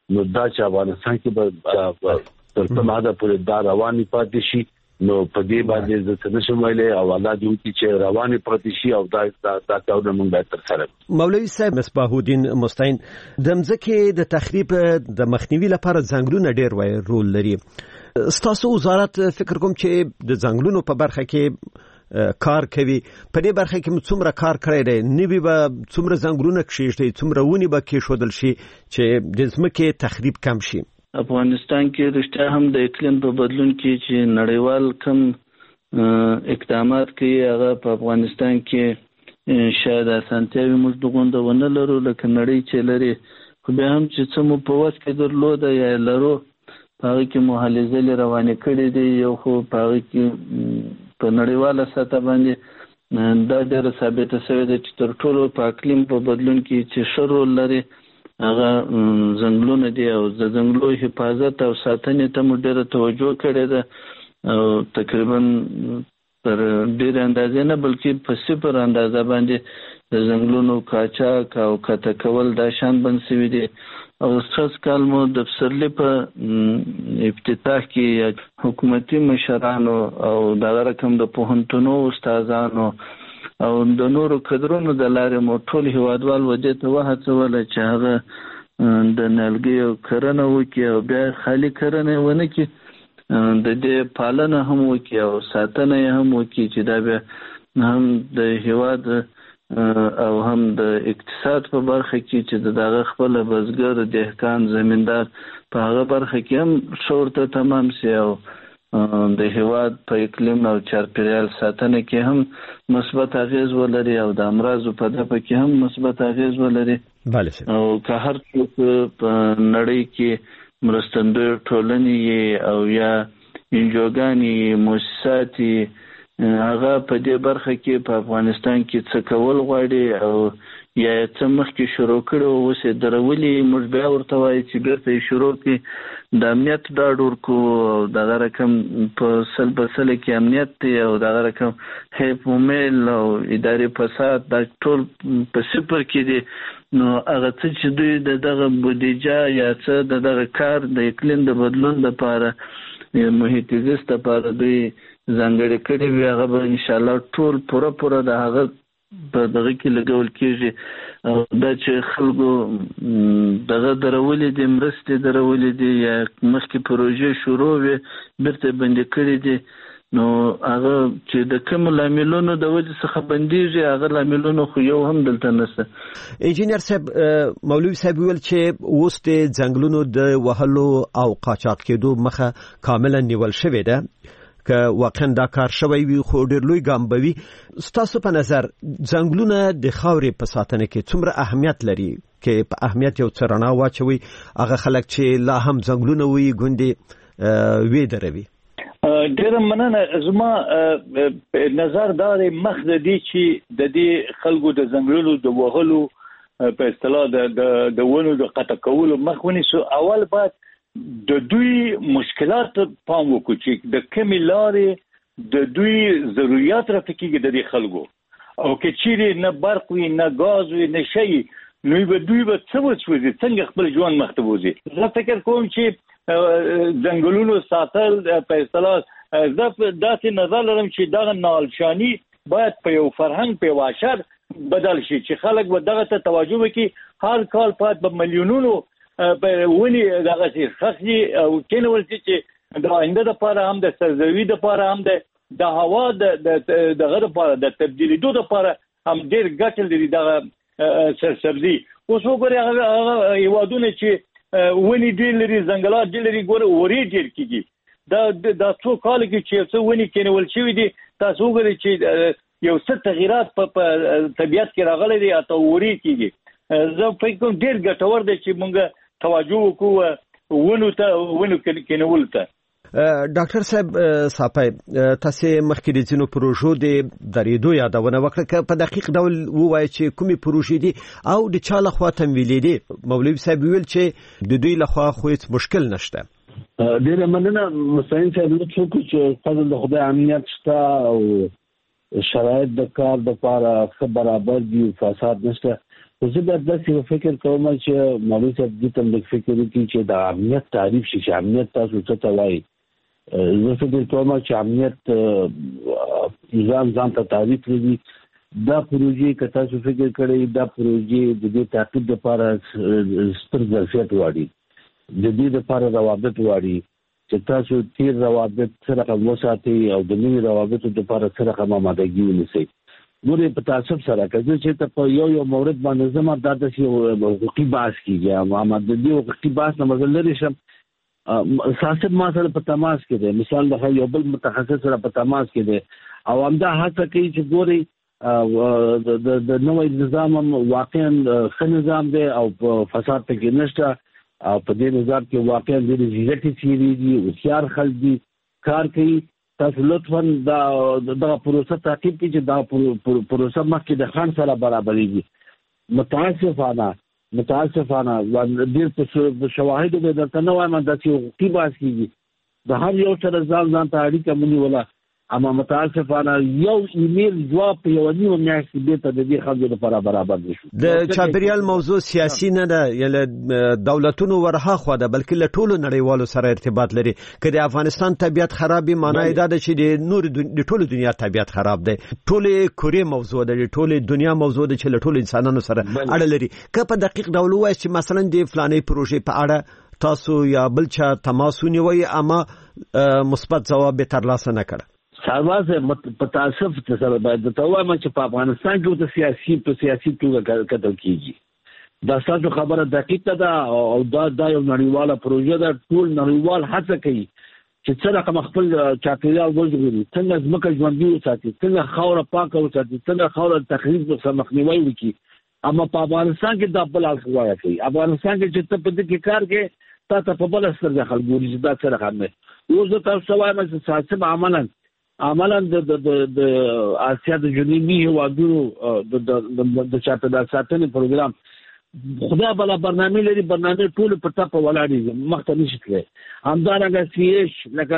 نو دا چې افغانستان کې به تر څه ماده پورې دا رواني پاتې شي نو په دې باندې د څنګه ویلې او الله دې چې رواني پاتې شي او دا کارونه موږ باید تر سره. مولوي صاحب مصباح الدین مستعین د مځکې د تخریب د مخنیوي لپاره ځنګلونه ډېر وای رول لري. ستاسو وزارت فکر کوم چې د ځنګلونو په برخه کې کار کوي، په دې برخه کې څومره کار کړی دی، نوی به څومره ځنګلونه کښېږدي، څومره ونې به کېښودل شي چې د ځمکې تخریب کم شي؟ افغانستان کې رښتیا هم د اقلیم په بدلون کې چې نړیوال کم اقدامات کوي هغه په افغانستان کې شاید اسانتیاوي موږ دغونده ونه لرو لکه نړۍ چې لري، خو بیا هم چې څه مو په وس کې درلوده یا لرو په هغه کې محلزلې روانې کړي دي. یو خو په هغه کې په نړیواله سطح باندې دا ډېره ثابته شوې ده چې تر ټولو په اقلیم په بدلون کې چې ښه رول لري هغه ځنګلونه دي او د ځنګلو حفاظت او ساتنې ته مو ډېره توجه کړې ده او تقریبا تر ډېرې اندازې نه بلکې په 0 اندازه باندې د ځنګلونو قاچاق او قطع کول دا شان بند شوي دي. او سږ کال مو د پسرلي په افتتاح کې حکومتي مشرانو او دغه رقم د پوهنتونو استادانو او د نورو کډرونو د لارې مو ټول هیوادوال ودې ته وهڅول چې هغه د نیالګیو کرنه وکړي او بیا خالي کرنه ونه کړي، د دې پالنه هم وکړي او ساتنه یې هم وکړي چې دا بیا هم د هیواد او هم د اقتصاد په برخه کې چې دغه خپل بزګر دهقان زمیندار په هغه برخه کې هم شورته تمام سي او د هیواد په اقلیم او چاپیریال ساتنه کې هم مثبت اغیز ولري او د امراضو په دفع کې هم مثبت اغیز ولري. او که هر څوک په نړۍ کې مرستندوی ټولنې او یا انجوګانې مؤسساتي هغه په دې برخه کې په افغانستان کې څه کول غواړي او یا څه مخکې شروع کړي او اوس یې درولي، موږ بیا ورته وایو چې بیرته یې شروع کړي، د امنیت ډاډ ورکړو او دغه رقم په سل کې امنیت دی او دغه رقم حیف ومیل او اداري فساد دا ټول په 0 کې دي. نو هغه څه چې دوی دغه بودیجه یا څه دغه کار د اقلیم د بدلون لپاره محیط زیست لپاره دوی ځانګړي کړي وي هغه به انشاءالله ټول پوره د هغه په دغه کې لګول کېږي. او دا چې خلکو دغه درولې دي مرستې درولې دي یا مخکې پروژې شروع وي بیرته بندې کړي دي، نو هغه چې د کوم لاملونو د وجې څخه بندېږي هغه لاملونو خو یو هم دلته نشته. انجینر صاحب مولوي صاحب ویل چې اوس د ځنګلونو د وهلو او قاچاق کېدو مخه کاملا نیول شوې ده، که واقعا دا کار شوی وي خو ډېر لوی ګام به وي. ستاسو په نظر ځنګلونه د خاورې په ساتنه کې څومره اهمیت لري؟ کې په اهمیت یو څه رڼا واچوي هغه خلک چې لا هم ځنګلونه وي ګوندې وی دروي؟ ډېره مننه. زما نظر دا دی مخ د دې چې د دې خلکو د ځنګلونو د وهلو په اصطلاح د ونو د قطع کولو مخ ونیسو. اول باید د دوی مشکلات پام وکړو چې د کومې لارې د دوی ضرورت راټیکيږي د دې خلکو، او که چیرې نه برق وي نه غاز وي نه شي نو دوی به څه وسوځي، څنګه خپل ژوند مخ ته وځي. زه فکر کوم چې ځنګلونو ساتل په اصطلاح زه داسې نظر لرم چې دغه نالشانی باید په یو فرهنګ په واشر بدل شي چې خلک به دغه ته توجه وکړي. هر کال باید په میلیونونو په ونی دغه چې خخي او کینول چې د آینده لپاره هم د سرزوی لپاره هم د هوا دغه لپاره د تبدیلیدو لپاره هم ډیر ګټه لري دغه سرسبزي. اوس وګورئ هغه هیوادونه چې ونی ډیر لري ځنګلات ډیر لري ګوره وری ډیر کیږي. دا څو کال کې چې څو ونی کینول شوی دي تاسو وګورئ چې یو څه تغیرات په طبیعت کې راغلي دي او وری کیږي. زه فکر کوم ډیر ګټور دی چې موږ توجه وکړو ونو کینول ته. ډاکټر صاحب صاحب تاسو مخکې د ځینو پروژو د درېدو یادونه وکړه، په دقیق ډول ووایي چې کومې پروژې دي او د چا لخوا تمویلې دي؟ مولوي صاحب ویل چې د دوی لخوا خو هیڅ مشکل نشته. ډېره مننه مستعین صاحب، څوک چې فضل د خدای امنیت شته او شرایط د کار لپاره ښه برابر دي، فساد نشته، زه د داسې فکر کوم چې مولوي صاحب دې ته د فکر کوي چې د امنیت تعریف شي چې امنیت تاسو څه ته وایي. زه فکر کوم چې امنیت ځان ته تعریف لري. دا پروژې که تاسو فکر کړئ دا پروژې د دې تعقیب لپاره ستر ظرفیت غواړي، د دې لپاره روابط غواړي چې تاسو تیر روابط سره وساتئ او د نوي روابطو لپاره سره آمادګي ونیسئ. نور په تاسف سره کوي چې ته په یو مورد باندې زما د داسې حقوقي بحث کیږي، اما د دې حقوقي بحث نه مزل لري شم سیاست ما سره په تماس کې دی، مثال د یو بل متخصص سره په تماس کې دی او همدا هڅه کوي چې ګوري د نوې نظام واقعا ښه نظام دی او فساد پکې نشته او په دې نظام کې واقعا د ریزلټي سیری دي او خيار خلک دي کار کوي. تاسو لطفا دا پروسه تعقیب کړئ چې دا پروسه مخکې د خان سره برابرېږي. متاسفانه ډېر په شواهدو به درته نه وایم دا چې حقوقي بحث کېږي د هر یو سره ځان ته اړیکه ونیوله، اما متاسفانه یو ایمیل جواب په یو نیمه میاشت کې بیرته د دې خلکو لپاره برابر نشو. د چاپیریال موضوع سیاسي نه ده یا دولتونو ورها خو ده بلکې له ټولو نړیوالو سره ارتباط لري. که د افغانستان طبیعت خرابې معنی دا ده چې د ټولو دنیا طبیعت خراب دی. ټولې کورې موضوع ده، ټولې دنیا موضوع ده چې له ټولو انسانانو سره اړه لري. که په دقیق ډول وایي چې مثلا د فلانې پروژې په اړه تاسو یا بل چا تماس ونیوئ اما مثبت ځواب به ترلاسه نه کړ، ساواز په تاسف سره باید ته وایم چې په افغانستان کې د سیاسي توګه کتل کیږي. دا ستاسو خبره دقیقه ده او دا یو نړیواله پروژه ده. ټول نړیوال هڅه کوي چې څنګه خپل چاپیریال وژغوري، څنګه ځمکه ژوندۍ وساتي، څنګه خاوره پاکه وساتي، څنګه خاوره تخریب څخه مخنیوي وکړي. اما په افغانستان کې دا بل اړخ کوي. افغانستان کې چې ته په دې کې کار کوي تا په بل سترګه خلک ګوري چې دا څه رقم دی. اوس تاسو وایم چې سیاست عملاً د آسیا د جنوبي هیوادونو د چاپیریال ساتنې پروګرام خدای بلا برنامه لري، برنامه ټول په ټاپ ولاړې مخته نشي تللی. همدارنګه CH لکه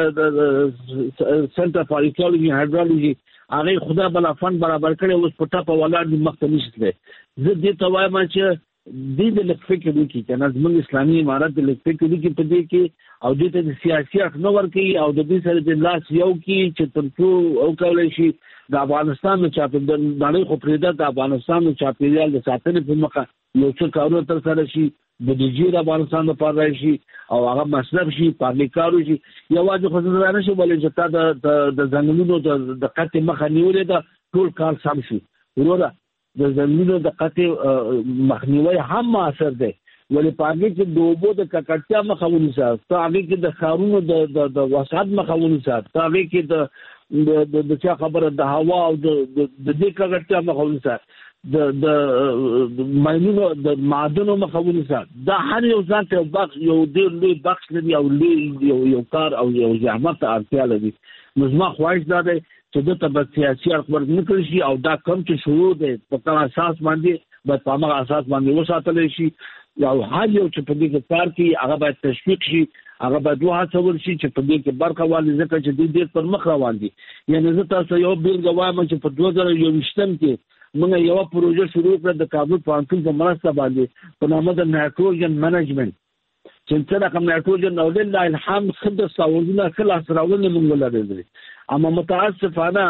سنټر فار ایکولوژي هایدرولوژي هغه خدای بلا فند برابر کړي اوس په ټاپ ولاړې مخته نشي تللی. زه دې ته وایم چې دې د فکر وکړي چې زموږ اسلامي امارت د فکر وکړي په دې کې او دې ته د سیاسي حق نه ورکړي او د دې سره د لاس یو کې چې ترڅو او کولای شي د افغانستان د چاپیریال باندې خو پرېدا د افغانستان د چاپیریال د ساتنې په مخه یو څه کارونه تر سره شي، د دې افغانستان لپاره راشي او هغه مصرف شي، پارلیکارو شي. یوازې خو ځان نه شي ولې چې تا د ځنګلونو د قطع مخه نیولې ده ټول کار سم شي. وروره د زمینو د قطع مخنیوي هم اثر دی ولې پاګه چې د اوبو د ککړتیا مخه ونیسه، پاګه کې د خارونو د وسعت مخه ونیسه، پاګه کې د چا خبره د هوا او د دې ککړتیا مخه ونیسه، د ماینونو د معدنونو مخه ونیسه. دا هر یو ځان ته یو ډېر لوی بخش لري او یو کار او یو زحمت ته اړتیا لري. نو زما خواهش دا دی چې د تبع سیاسي اړخ ورنه کړی شي او دا کم چې شروع دی په کوم اساس باندې باید په هغه اساس باندې وساتل شي. یو هر یو چې په دې کې کار کوي هغه باید تشویق شي، هغه باید وهڅول شي چې په دې کې برخه واخلي ځکه چې دوی ډېر پر مخ روان دي. یعنې زه تاسو یو بیلګه وایم چې په 2021 کې موږ یو پروژه شروع کړه د کابل پوهنتون په مرسته باندې په نامه د نایټروجن منیجمنت چې څنګه کوم نایټروجن او لله الحمد خدای ساوونه خلاص راولنه موږ لري. اما متاسفانه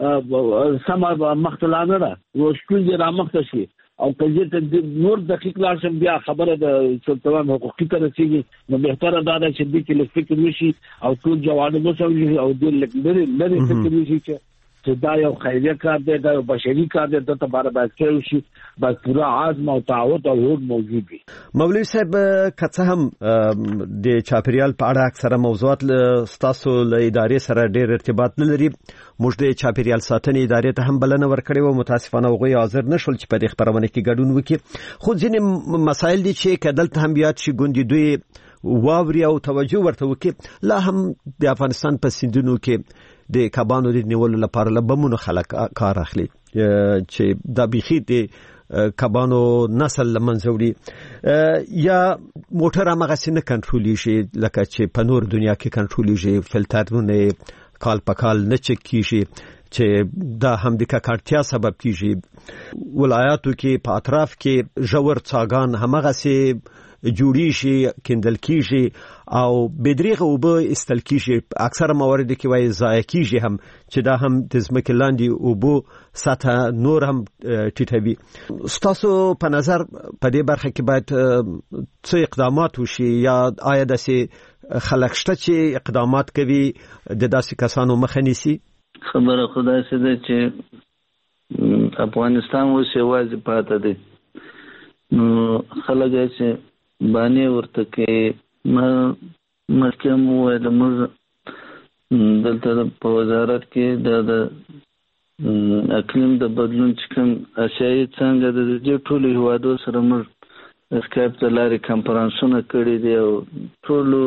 سما مختلانه را وشکل دي را مخته شي او کله ته نور دقیق لاشم بیا خبره د سلطان حقوقي ته رسیږي. نو بهتره دا ده چې دې کې فکر وشي او ټول جوانب وسوي او دې لري فکر وشي چې دا یو خیریه کار دی، دا یو بشري کار دی، د تباره باید کېږي شي باید پوره عزم او تعهد او هوډ موجود وي. مولوي صاحب که څه هم د چاپیریال په اړه اکثره موضوعات ستاسو له ادارې سره ډېر ارتباط نه لري، موږ د چاپیریال ساتنې ادارې ته هم بلنه ورکړې وه، متاسفانه هغوی حاضر نه شول چې په دې خپرونه کې ګډون وکړي. خو ځینې مسایل دي چې که دلته هم یاد شي ګوندې دوی واوري او توجه ورته وکړي. لا هم د افغانستان په سیندونو کې د کبانو د نیولو لپاره لبمونو خلک کار اخلي چې دا بيخي د کبانو نسل لمنځوړي یا موټر هغه څنګه کنټرولېږي لکه چې په نور دنیا کې کنټرولېږي، فلټرونه کال په کال نه چک کیږي چې دا هم د ککړتیا سبب کیږي. ولایاتو کې په اطراف کې ژور څاګان همغه سي جوړی شي کندل کیږي او بدریغه وبه استل کیږي. اکثره موارد کې وایي ضایع کیږي هم چې دا هم د ځمکې لاندې وبو سطح نور هم ټیټوي. ستاسو په نظر په دې برخه کې باید څه اقدامات وشي یا آیا داسې خلک شته چې اقدامات کوي د داسې کسانو مخه نیسي؟ خبره خدای سي ده چې افغانستان اوس یوازې پاتې دی. نو خلک چې باندې ورته کې مخکې مو ویل موږ دلته په وزارت کې د اقلیم د بدلون چې کوم اسیایي څنګه د دې ټولو هیوادو سره موږ اسکایپ د لارې کنفرانسونه کړي دي او ټولو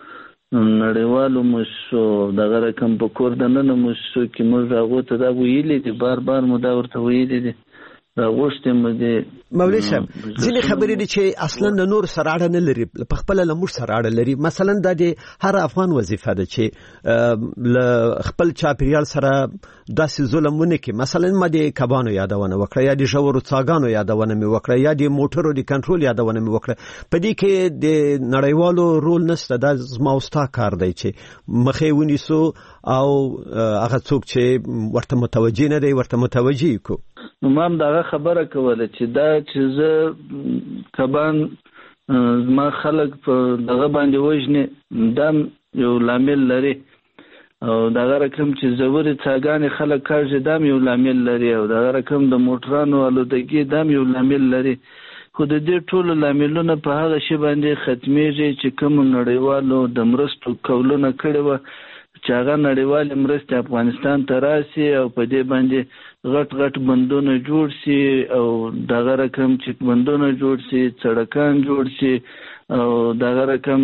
نړیوالو مؤسسو دغه رقم په کور دننه مؤسسو کې موږ هغو ته دا ویلي دي، بار بار مو دا ورته ویلي دي. راغوښتې مو دي مولوي صاحب ځینې خبرې دي چې اصلا د نور سره اړه نه لري، په خپله له موږ سره اړه لري. مثلا دا د هر افغان وظیفه ده چې له خپل چاپیریال سره داسې ظلم ونه کړي. مثلا ما د کبانو یادونه وکړه یا د ژورو څاګانو یادونه مې وکړه یا د موټرو د کنټرول یادونه مې وکړه. په دې کې د نړیوالو رول نشته. دا زما او ستا کار دی چې مخې ونیسو او هغه څوک چې ورته متوجه نه دی ورته متوجه کو. نو ما هم دغه خبره کوله چې دا چې زه کبان زما خلک په دغه باندې وژني دا یو لامل لري او دغه رقم چې زوري څاګانې خلک کاږي دا یو لامل لري او دغه رقم د موټرانو آلودګي دا یو لامل لري. خو د دې ټولو لاملونه په هغه شی باندې ختمیږي چې کوم نړیوالو د مرستو کولونه کړي وو چې هغه نړیوال مرستې افغانستان ته راسي او په دې باندې غټ غټ بندونه جوړ سي او دغه رقم چې بندونه جوړ سي، سړکان جوړ سي او دغه رقم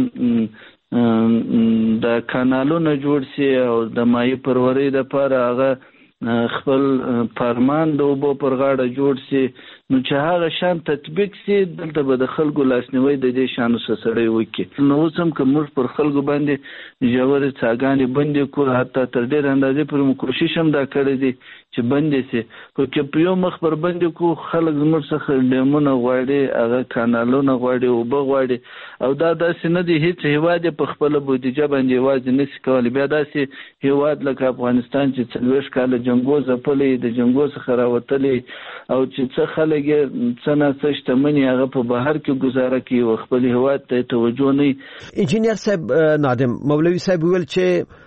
د کانالونه جوړ سي او د مایع پرورۍ لپاره هغه خپل فرمان د اوبو پر غاړه جوړ سي. نو چې هغه شان تطبیق سي دلته به د خلکو لاسنیوي د دې شانو سره وکړي. نو اوس هم که موږ پر خلکو باندې ژورې څاګانې بندې کړو، حتی تر ډېر اندازې پورې مو کوشش هم دا کړی دی چې بندې سي. خو که په یو مخ پر بندې کړو خلک زموږ څخه ډیمونه غواړي، هغه کانالونه غواړي، اوبه غواړي او دا داسې نه دی. هیڅ هیواد په خپله بودیجه باندې یوازې نشي کولی. بیا داسې هیواد لکه افغانستان چې 40 کاله جنګو ځپلی، د جنګو څخه راوتلی او چې څه خلک څه نه څه شتمني هغه په بهر کې ګزاره کوي او خپل هیواد ته توجه نه. انجینیر صاحب نادم مولوي صاحب ویل چې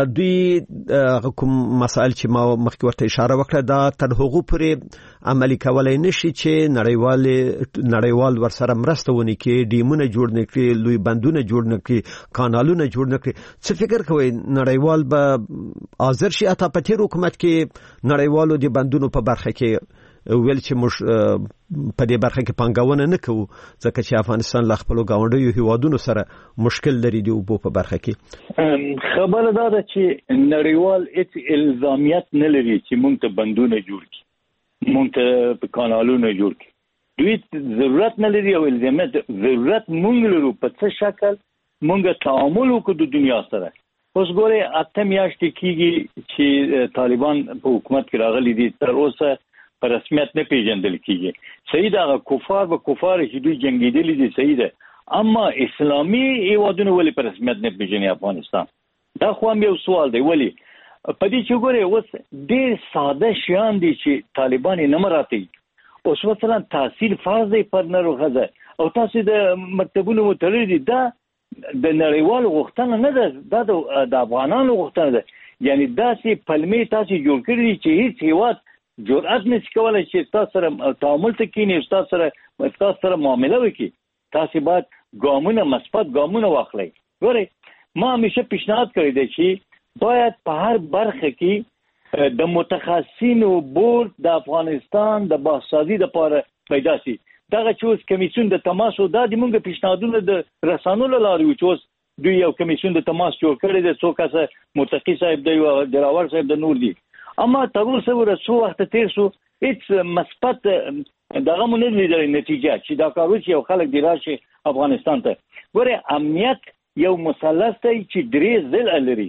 دوی کوم مسائل چې ما مخکې ورته اشاره وکړه دا تر هغو پورې عملي کولای نشي چې نړیوال ورسره مرسته ونه کړي، ډیمونه جوړ نه کړي، لوی بندونه جوړ نه کړي، کانالونه جوړ نه کړي. څه فکر کوئ نړیوال به حاضر شي؟ اته په تیر حکومت کې نړیوالو د بندونو په برخه کې ویل چې موږ په دې برخه کې پانګونه نه کوو ځکه چې افغانستان له خپلو ګاونډیو هیوادونو سره مشکل لري د اوبو په برخه کې. خبره دا ده چې نړیوال هیڅ الزامیت نه لري چې موږ ته بندونه جوړ کړي، موږ ته کانالونه جوړ کړي. دوی ضرورت نه لري او الزامیت ضرورت موږ لرو په څه شکل موږ تعامل وکړو د دنیا سره. اوس ګورئ 8 میاشتې کېږي چې طالبان په حکومت کې راغلي دي، تر اوسه په رسمیت نه پیژندل کیږي. صحیح ده کفار به کفار چې دوی جنگیدلی دي صحیح ده، اما اسلامي هیوادونه ولې په رسمیت نه پیژني افغانستان؟ دا خو هم یو سوال دی. ولی په دې چې ګورئ اوس ډېر ساده شیان دي چې طالبان یې نه مراعتوي. اوس مثلا تحصیل فرض دی پر نر و ښځه او تاسو د مکتبونو متړلي دي، دا د نړیوالو غوښتنه نه ده، دا د افغانانو غوښتنه ده. یعنی داسې پلمې تاسو جوړ کړي دي چې هیڅ هیواد جرأت نشي کولای چې تاسو سره تعامل ته کینی، تاسو سره معامله وکړي. تاسو باید ګامونه مثبت ګامونه واخلئ. ګورئ ما همیشه پیشنهاد کړی دی چې باید په هر برخه کې د متخصصینو بورډ د افغانستان د بحث‌سازي لپاره پیدا شي. دغه چې اوس کمیسیون د تماس او د موږ پیشنهادونه د رسانو له لارې چې اوس دوی یو کمیسیون د تماس جوړ کړی دی، څو کسه متقی صاحب دی او جراور صاحب د نور دی، اما تر اوسه ورسو وخت تیر شو هیڅ مثبت دغه مونږ نه لیدل نتیجه چې دا کار وشي او خلک دی راشي افغانستان ته. ګوره امنیت یو مثلث دی چې درې ضلع لري.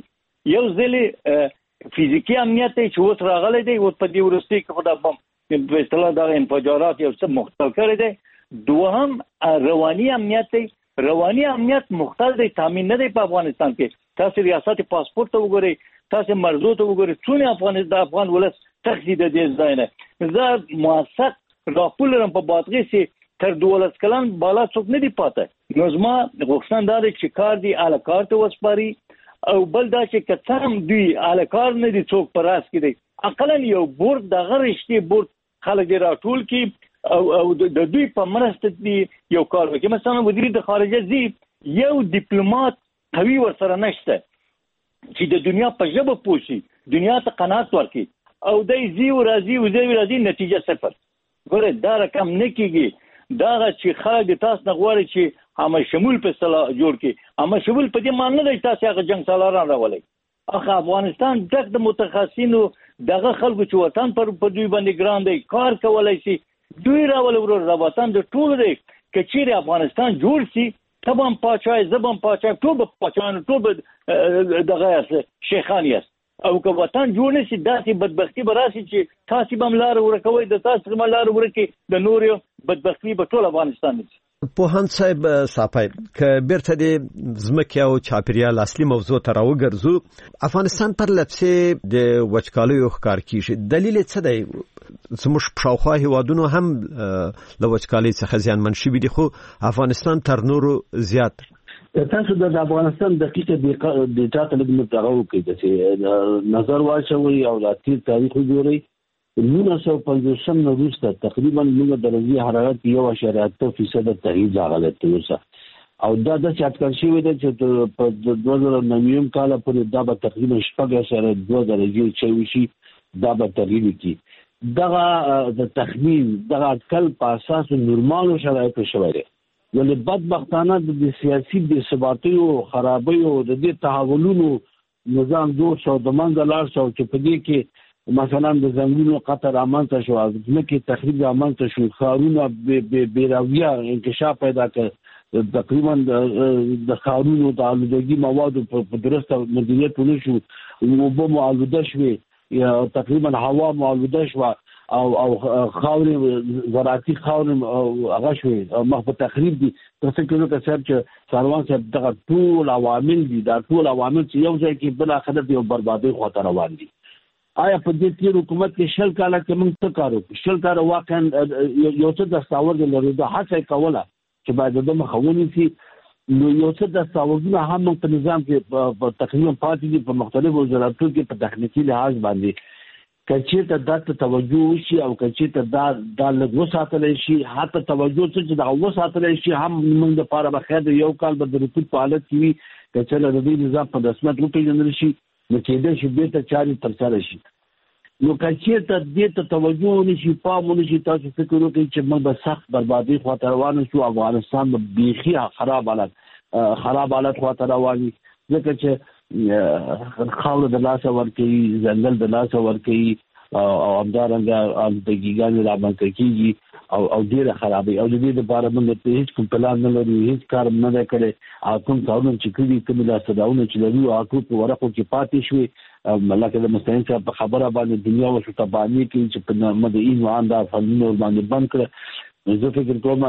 یو ځل فزیکی امنیت چې اوس راغلی دی او په دې وروستي کې خو د په اصطلاح د انفجارات یو څه مختل کړی دی. دوهم رواني امنیت دی. رواني امنیت مختل دی، تامین نه دی په افغانستان کې. تاسو ریاست پاسپورت ته وګورئ، تاسو مرزو ته وګورئ، څونه د افغان ولس تخزي د دې ځای نه. زه موثق راپور لرم په باطغي سي تر 12 کلن بالا څوک نه دی پاته. نو زما غوښتنه دا ده چې کار دی اعلی کار ته وسپاري، او بل دا چې کڅم دوی اعلی کار نه دي څوک پر راس کې دی، اقلا یو بورډ د غرشتي بورډ خلک راټول کی او د دوی په مرسته دی یو کار وکړي. مثلا وزیر د خارجه زی یو ډیپلوماټ قوي ورسره نشته چې د دنیا په ژبه پوښي، دنیا ته قناعت ورکړي، او دای زی او راځي نتیجه صفر. ګوره دا رقم نه کیږي. دا چې خلک تاسو نه غواړي چې هم شمول په اصطلاح جوړ کړي. هم شمول په دې معنی نه دی تاسو هغه جنگ سالاران راولئ. اخ افغانستان ډک د متخصصینو دغه خلکو چې وطن پر دوی باندې ګران دی، کار کولای شي، دوی راول ورو وطن د ټول دی. کچېره افغانستان جوړ شي، تبم پاچای زبم پاچای ټول په پاچان ټول دغه شیخان یاست، او که وطن جوړ نشي داسې بدبختی به راشي چې تاسو به ملار ورکوي، د تاسو ملار ورکي د نور بدبختی به ټول افغانستان نشي. پوهان صاحب صاحب که بیرته د ځمکې او چاپیریال اصلي موضوع ته راوګرځو، افغانستان پر لپسې د وچکالیو ښکار کیږي. دلیل څه دی؟ زموږ شاوخوا هیوادونو هم له وچکالۍ څخه زیانمن شوي دي، خو افغانستان تر نورو زیات. تاسو د افغانستان دقیقه ډیټا ته لږ متغو کوي چې نظر واچوي او د تیر تاریخ وګورئ. 1950 نه وروسته تقریبا موږ د درجه حرارت 1.8% تغییر راغلی تر او دا د چاټکل شوی دی چې په 2009 کال پورې دا به تقریبا 4.2 درجه شي، دا به تغییر کی. دغه د تخمین دغه اټکل په اساس نورمالو شرایطو شوی دی. ولې بدبختانه د سیاسي بې ثباتۍ او خرابۍ او د دې تحولونو نظام جوړ شو د منځه لاړ شو چې په دې کې مثلا د زنګونو قطر رامنځته شو، ځمکې تخریب رامنځته شو، ښارونه بېراویه انکشاف پیدا کړ، تقریبا د ښارونو د آلودګي موادو په درسته مدیریت ونه شو، اوبه مو آلوده شوې یا تقریبا هوا مو آلوده شوه او خاورې زراعتي خاورې هغه شوې مخ په تخریب دي. تاسو کله که صاحب چې سروان صاحب دغه ټول عوامل دي، دا ټول عوامل چې یو ځای کې بل اخر د یو بربادۍ خواته روان دي. آیا په دې تیر حکومت کې شل کاله کې موږ څه کار وکړو؟ شل کاله واقعا یو څه دستاورد لري، دا هڅه کوله چې باید د مخاوني سي. نو یو څه دستاوردونه هم موږ په نظام کې په تقریبا پاتې دي په مختلفو وزارتونو کې په تخنیکي لحاظ باندې. کچېته دا توجه وشي او کچېته دا لږ وساتلی شي، حتی توجه چې دا وساتلی شي هم موږ دپاره به خیر یو کال به د رکود په حالت کې وي. که چېرې د دې نظام په رسمیت وپېژندل شي نو کېدای شي بېرته چارې ترسره شي. نو که چېرته دې ته توجه ونه شي، پام ونه شي، تاسو فکر وکړئ چې موږ به سخت بربادۍ خواته روان شو. افغانستان به بیخي خراب حالت خواته روان وي، ځکه چې خاوره د لاسه ورکوي، ځنګل د لاسه ورکوي او همدارنګه آلودګیګانې رامنځته کېږي او ډېره خرابوي. او د دې لپاره موږ هېڅ کوم پلان نه لرو، هېڅ کار نه دی کړی. او کوم کارونه چې کړي، کومې لاسته راوړنې چې لرو هغه ټول په ورقو کې پاتې شوې. لکه د مستعین صاحب په خبره باندې دنیا ورته تباني کوي چې په مدعین وان دا فنونه ورباندې بند کړه. زه فکر کوم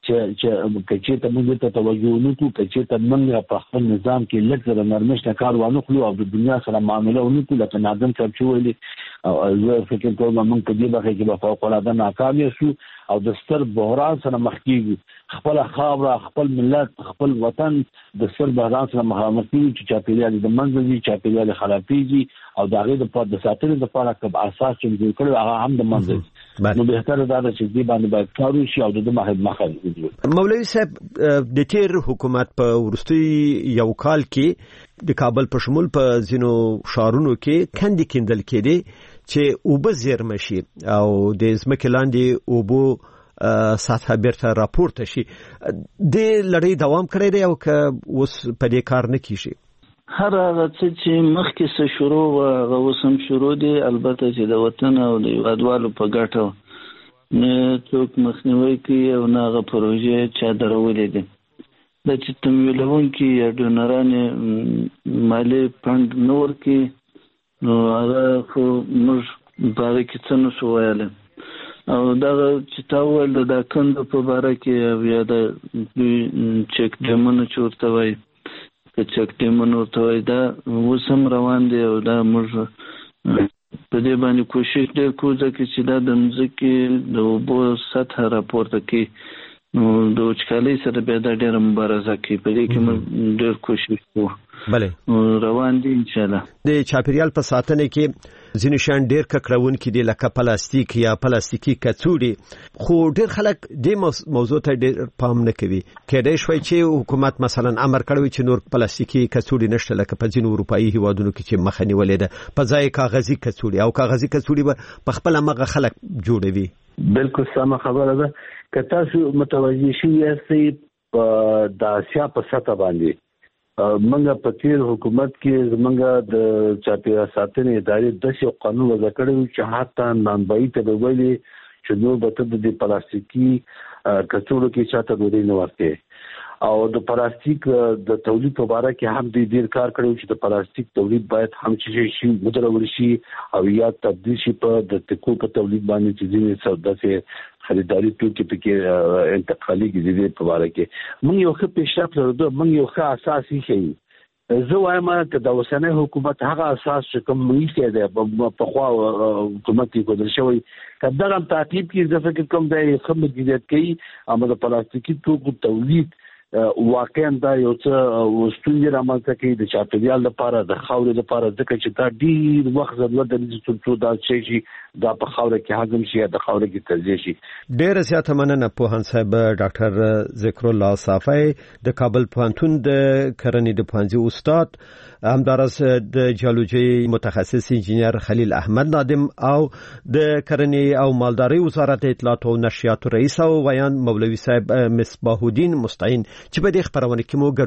چې کچېته موږ ته توجه ونه کړو، کچېته موږ په خپل نظام کې لږ زره نرمښت کار وانه کړو او د دنیا سره معامله ونه کړو. لکه نادم صاحب چې ویلي، زه فکر کوم موږ په دې برخه کې به فوق‌العاده ناکام شو او د ستر بحران سره مخ کېږو. خپله خاوره، خپل ملت، خپل وطن د ستر بحران سره مخامخ کېږي چې چاپېریال د منځه ځي، چاپېریال خرابېږي او د هغې دپاره د ساتنې دپاره کوم اساس چې جوړ کړی هغه هم د منځه ځي. نو بهتره دا ده چې دې باندې باید کار وشي او د ده مخه وځي. مولوي صاحب، د تیر حکومت په وروستي یو کال کې د کابل په شمول په ځینو ښارونو کې کندې کیندل کېدې چې اوبه زیرمه شي او د ځمکې لاندې اوبو سطحه بیرته راپورته شي. د لړۍ دوام کړی دی او که اوس په دې کار نه کیږي؟ هر هغه څه چې مخکې څه شروع و هغه اوس هم شروع دي، البته چې د وطن او د هیوادوالو په ګټه نه څوک مخنیوی کوي او نه هغه پروژې چا درولې دي. د چې تمویلونکي یا ډونران مالی فند نور کې نو هغه خو موږ باغې کې څه نشو ویلی او دا چې تا وویل د دا کندو په باره کې یا د دوی چک ډیمونو چې ورته وایي که چک ډیمونو ورته وایي دا اوس هم روان دی او دا موږ په دې باندې کوشش ډېر کوو ځکه چې دا د مځکې د اوبو سطحه راپورته کوي نو د وچکالۍ سره بیا دا ډېره مبارزه کوي په دې کې موږ ډېر کوشش کوو بله روان دي انشاءالله د چاپیریال په ساتنه کې ځینې شیان ډېر ککړونکي دي لکه پلاستیک یا پلاستیکي کڅوړې خو ډېر خلک دې موضوع ته ډېر پام نه کوي کېدای شوی چې حکومت مثلا امر کړی چې نور پلاستیکي کڅوړې نشته لکه په ځینو اروپایي هیوادونو کې چې مخه نیولې ده په ځای کاغذي کڅوړې او کاغذي کڅوړې به په خپل مغه خلک جوړوي بالکل سمه خبره ده که تاسو متوجه شئ یاستئ په د آسیا په سطح باندې منګه په تیر حکومت کې زمونږ د چاپیریال ساتنې ادارې د یو قانون وضع کړی چې حتی نانبایي ته ویلي چې نو به ته د پلاستیکي کڅوړو کې چاته ډوډۍ نه ورکړي او د پلاستیک د تولید په اړه کې هم ډیر کار کړو چې د پلاستیک تولید باید هم چې شي مدرول شي او یا تبدیل شي په د تکو په تولید باندې چې ځینې سودا سي خریداري توکي په انتقالي کې په اړه کې موږ یو ښه پیشرفت لرو موږ یو ښه اساسي شي زه وایم چې د اوسنۍ حکومت هغه اساس چې کوم ویسه ده په خوا حکومت کې ګذر شوی کله هم تعقیب کې ځکه کوم د خدمت جديت کوي اما د پلاستیکي توکو تولید واقعا دا یو څه وستونی رامنځته کوي د چاپیریال لپاره د خاورې لپاره ځکه چې دا ډیر وخت ضرورت لري چې دا شي دا په خاورې کې هضم شي د خاورې کې تجزیه شي ډیر زیاته مننه پوهان صاحب ډاکټر ذکر الله صافی د کابل پوهنتون د کرنې د پوهنځي استاد همدارس د جیولوژي متخصص انجینر خلیل احمد نادم او د کرنې او مالداري وزارت اطلاعات او نشریات رئیس او ویان مولوی صاحب مصباح الدین مستعین چې په دې خبرونه کې مو